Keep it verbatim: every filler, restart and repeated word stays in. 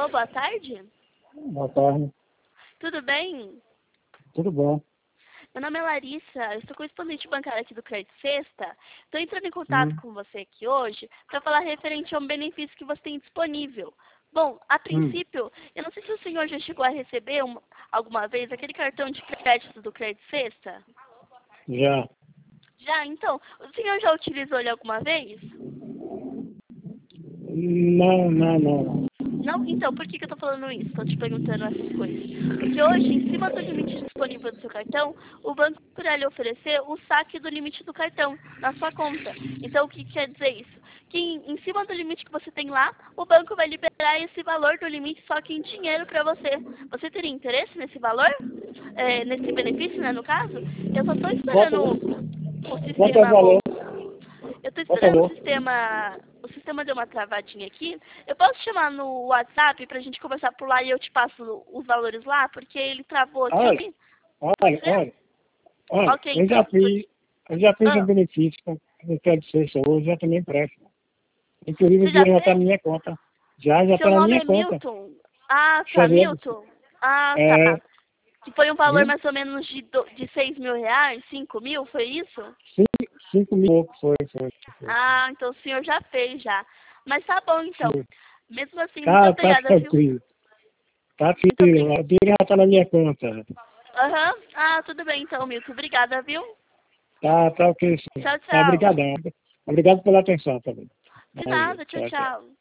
Alô, boa tarde. Boa tarde. Tudo bem? Tudo bom? Meu nome é Larissa, eu sou correspondente bancária aqui do Crédito Sexta. Estou entrando em contato Hum, com você aqui hoje para falar referente a um benefício que você tem disponível. Bom, a hum. princípio, eu não sei se o senhor já chegou a receber um- alguma vez aquele cartão de crédito do Crédito Sexta. Já. Já, então, o senhor já utilizou ele alguma vez? Não, não, não. Não? Então, por que, que eu tô falando isso? Tô te perguntando essas coisas. Porque hoje, em cima do limite disponível do seu cartão, o banco irá lhe oferecer o saque do limite do cartão na sua conta. Então, o que quer dizer isso? Que em, em cima do limite que você tem lá, o banco vai liberar esse valor do limite só que em dinheiro para você. Você teria interesse nesse valor? É, nesse benefício, né, no caso? Eu só estou Quanto, esperando o quanto é o sistema valor? eu estou Quanto é o esperando o valor? sistema. O sistema deu uma travadinha aqui. Eu posso te chamar no WhatsApp pra gente conversar por lá e eu te passo os valores lá, porque ele travou Olha, aqui. Pode olha, ser? olha, olha, Ok, eu já então. Tô fiz, te- eu já fiz um Ah, benefício com o Crédito Sexta hoje, já também empresto. Inclusive o você já dinheiro já está na fez? minha conta. Já, já está Seu na nome minha é conta. Milton. Ah, tá, Chegou, Milton. Ah, é, tá. Que foi um valor viu? mais ou menos de, do- de seis mil reais, cinco mil, foi isso? Cinco, cinco mil e pouco, foi, foi, foi. Ah, então o senhor já fez já. Mas tá bom então. Foi. Mesmo assim, muito Tá, tá obrigada, viu? tranquilo. Tá Muito tranquilo, obrigada. o dinheiro já está na minha conta. Aham. Ah, tudo bem então, Milton. Obrigada, viu? Tá, tá ok, sim. Tchau, Tá, tchau. obrigadão. Obrigado pela atenção também. De Aí, nada, tchau, tchau, tchau. tchau.